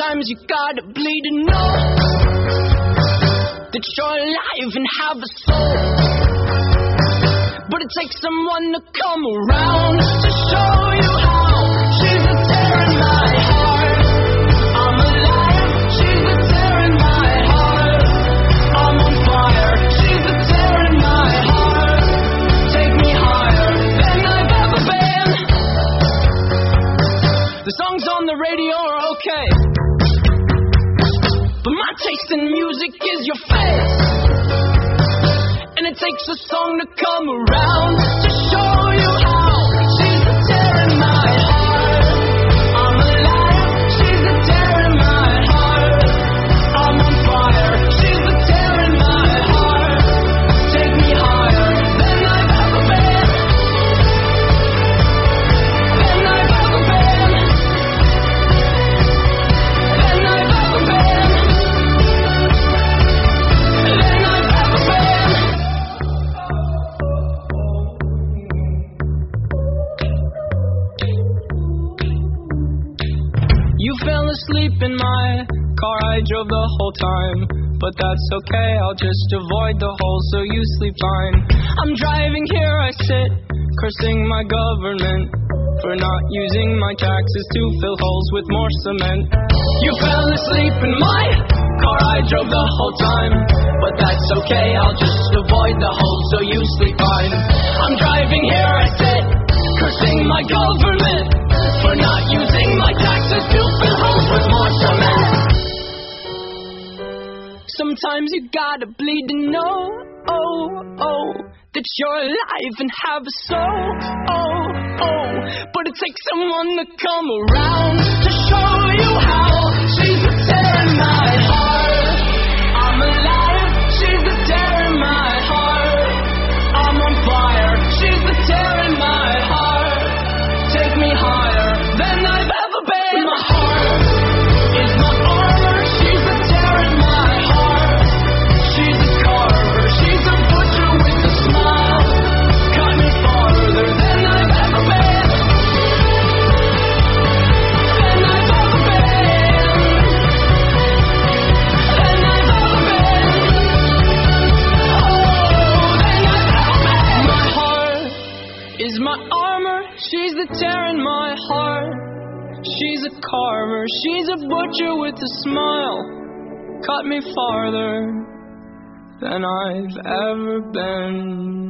Sometimes you gotta bleed to know that you're alive and have a soul. But it takes someone to come around to show you how. She's a tear in my heart. I'm alive. She's a tear in my heart. I'm on fire. She's a tear in my heart. Take me higher than I've ever been. The songs on the radio are okay, but my taste in music is your face. And it takes a song to come around to show you how. She's a tear in my heart. I'm alive. She's a tear in my heart. I'm on fire. She's a tear in my heart. Take me higher than I've ever been. Than I've ever been. Than I've ever been. Than I've ever been. You fell asleep in my car, I drove the whole time. But that's okay, I'll just avoid the hole so you sleep fine. I'm driving, here I sit, cursing my government for not using my taxes to fill holes with more cement. You fell asleep in my car, I drove the whole time. But that's okay, I'll just avoid the hole so you sleep fine. I'm driving, here I sit, cursing my government for not using my taxes to fill holes with more cement. Sometimes you gotta bleed to know, that you're alive and have a soul, but it takes someone to come around to show you how. She's a tear in my heart. I'm alive. She's a tear in my heart. I'm on fire. She's a tear in my heart. Take me higher than I've ever been. My heart is my armor. She's a tear in my heart. She's a carver. She's a butcher with a smile. Cut me farther than I've ever been. Than I've ever been. Than I've ever been. Oh, than I've ever been. My heart is my armor. She's the tear in my heart. She's a carver. She's a butcher with a smile. Cut me farther than I've ever been.